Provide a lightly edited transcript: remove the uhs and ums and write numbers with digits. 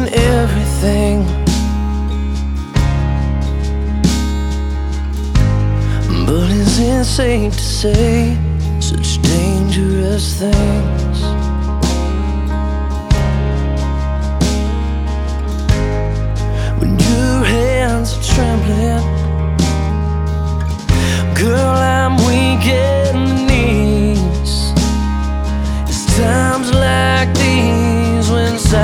and everything, but is it safe to say such dangerous things?